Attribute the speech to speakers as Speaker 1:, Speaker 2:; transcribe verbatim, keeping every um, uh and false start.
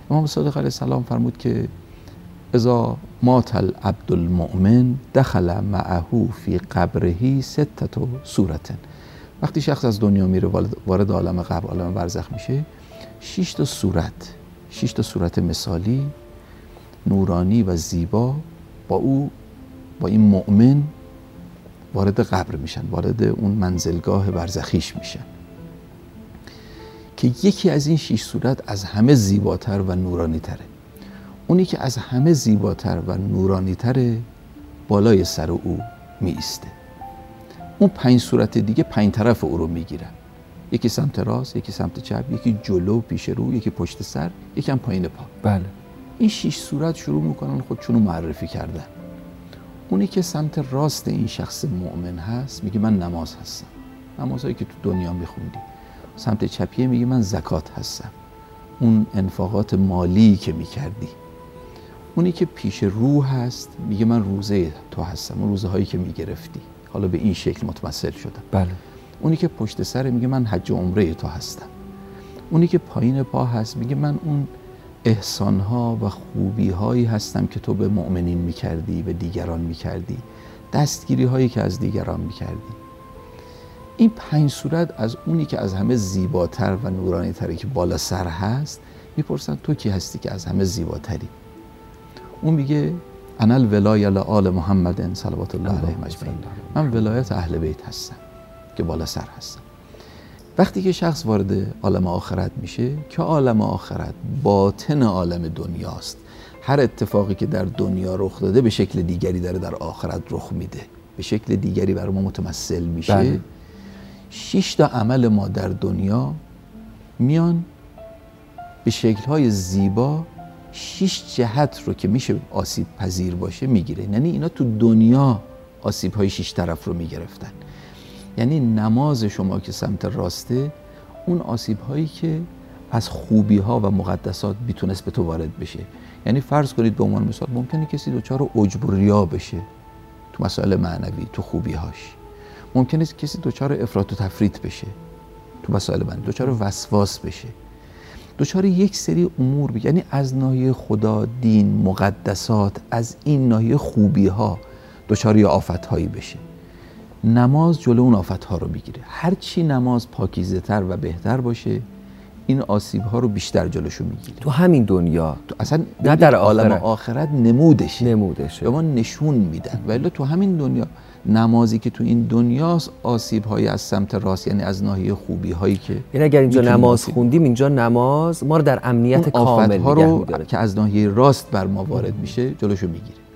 Speaker 1: امام صادق علیه السلام فرمود که اذا مات العبد المؤمن دخل معه فی قبره ستة صورة. وقتی شخص از دنیا میره وارد عالم قبر، عالم برزخ میشه، شش تا صورت، شش تا صورت مثالی نورانی و زیبا با او، با این مؤمن وارد قبر میشن، وارد اون منزلگاه برزخیش میشن که یکی از این شش صورت از همه زیباتر و نورانی تره. اونی که از همه زیباتر و نورانی تره بالای سر او می ایسته. اون پنج صورت دیگه پنج طرف او رو میگیرن، یکی سمت راست، یکی سمت چپ، یکی جلو پیش رو، یکی پشت سر، یکی هم پایین پا.
Speaker 2: بله.
Speaker 1: این شش صورت شروع میکنن خودشون رو معرفی کردن. اونی که سمت راست این شخص مؤمن هست میگه من نماز هستم، نمازهایی که تو دنیا میخوندی. سمت چپیه میگه من زکات هستم، اون انفاقات مالی که میکردی. اونی که پیش رو هست میگه من روزه تو هستم، اون روزه هایی که میگرفتی، حالا به این شکل متمثل شدم.
Speaker 2: بله.
Speaker 1: اونی که پشت سر میگه من حج و عمره تو هستم. اونی که پایین پا هست میگه من اون احسانها و خوبیهایی هستم که تو به مؤمنین میکردی، به دیگران میکردی، دستگیری هایی که از دیگران میکردی. این پنج صورت از اونی که از همه زیباتر و نورانی تری که بالا سر هست میپرسن تو کی هستی که از همه زیباتری؟ اون میگه انا الولایه لآل محمد صلوات الله علیه اجمعین، من ولایت اهل بیت هستم که بالا سر هستم. وقتی که شخص وارد عالم آخرت میشه که عالم آخرت باطن عالم دنیاست، هر اتفاقی که در دنیا رخ داده به شکل دیگری داره در آخرت رخ میده، به شکل دیگری برای ما متمثل میشه. بله. شش تا عمل ما در دنیا میان به شکل‌های زیبا شش جهت رو که میشه آسیب پذیر باشه میگیره. یعنی اینا تو دنیا آسیب‌های شش طرف رو میگرفتن. یعنی نماز شما که سمت راسته، اون آسیب‌هایی که از خوبی‌ها و مقدسات میتونست به تو وارد بشه. یعنی فرض کنید به عنوان مثال ممکنه کسی دچار عجب و ریا بشه تو مسائل معنوی، تو خوبی‌هاش. ممکنه کسی دچار افراط و تفریط بشه تو مسائل معنوی، دچار وسواس بشه، دچار یک سری امور بشه. یعنی از ناحیه خدا، دین، مقدسات، از این ناحیه خوبی‌ها دچار یه آفت‌هایی بشه. نماز جلو اون آفت‌ها رو میگیره. هر چی نماز پاکیزه‌تر و بهتر باشه، این آسیب‌ها رو بیشتر جلوشو میگیره.
Speaker 2: تو همین دنیا،
Speaker 1: تو اصلا
Speaker 2: نه در
Speaker 1: عالم
Speaker 2: آخرت.
Speaker 1: آخرت نمودشه
Speaker 2: نمودشه
Speaker 1: به ما نشون میدن. ولی تو همین دنیا، نمازی که تو این دنیاست، آسیب‌هایی از سمت راست، یعنی از ناحیه خوبی‌هایی که
Speaker 2: یعنی اگر اینجا نماز خوندیم، اینجا نماز ما رو در امنیت کامل نگه
Speaker 1: رو
Speaker 2: می‌داره
Speaker 1: که از ناحیه راست بر ما وارد میشه جلوشو میگیره.